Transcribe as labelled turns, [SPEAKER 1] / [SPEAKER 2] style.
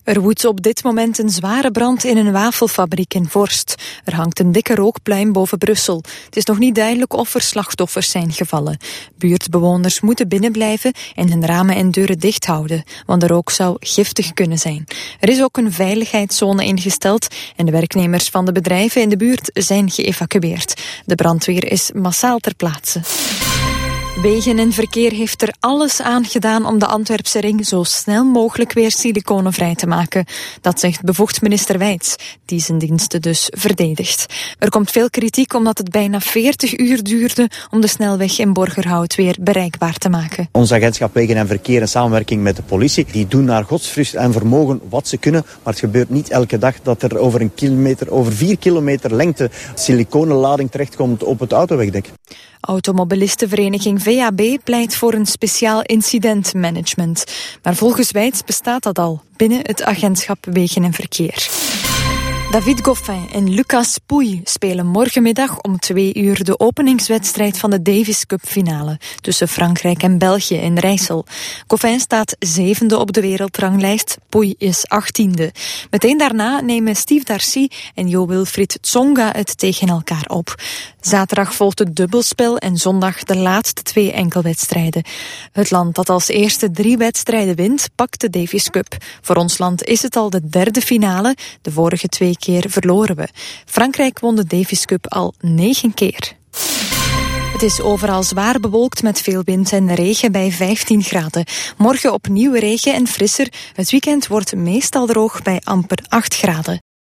[SPEAKER 1] Er woedt op dit moment een zware brand in een wafelfabriek in Vorst. Er hangt een dikke rookpluim boven Brussel. Het is nog niet duidelijk of er slachtoffers zijn gevallen. Buurtbewoners moeten binnenblijven en hun ramen en deuren dicht houden, want de rook zou giftig kunnen zijn. Er is ook een veiligheidszone ingesteld en de werknemers van de bedrijven in de buurt zijn geëvacueerd. De brandweer is massaal ter plaatse. Wegen en Verkeer heeft er alles aan gedaan om de Antwerpse ring zo snel mogelijk weer siliconenvrij te maken. Dat zegt bevoegd minister Wijts, die zijn diensten dus verdedigt. Er komt veel kritiek omdat het bijna 40 uur duurde om de snelweg in Borgerhout weer bereikbaar te maken.
[SPEAKER 2] Ons agentschap Wegen en Verkeer in samenwerking met de politie, die doen naar godsvrucht en vermogen wat ze kunnen. Maar het gebeurt niet elke dag dat er over 4 kilometer lengte siliconenlading terechtkomt op het autowegdek.
[SPEAKER 1] Automobilistenvereniging VAB pleit voor een speciaal incidentmanagement. Maar volgens Wijts bestaat dat al binnen het agentschap Wegen en Verkeer. David Goffin en Lucas Pouille spelen morgenmiddag om 2 uur de openingswedstrijd van de Davis Cup finale tussen Frankrijk en België in Rijssel. Goffin staat 7e op de wereldranglijst, Pouille is 18e. Meteen daarna nemen Steve Darcy en Jo-Wilfried Tsonga het tegen elkaar op. Zaterdag volgt het dubbelspel en zondag de laatste 2 enkelwedstrijden. Het land dat als eerste 3 wedstrijden wint, pakt de Davis Cup. Voor ons land is het al de 3e finale, de vorige 2 keer verloren we. Frankrijk won de Davis Cup al 9 keer. Het is overal zwaar bewolkt met veel wind en regen bij 15 graden. Morgen opnieuw regen en frisser. Het weekend wordt meestal droog bij amper 8 graden.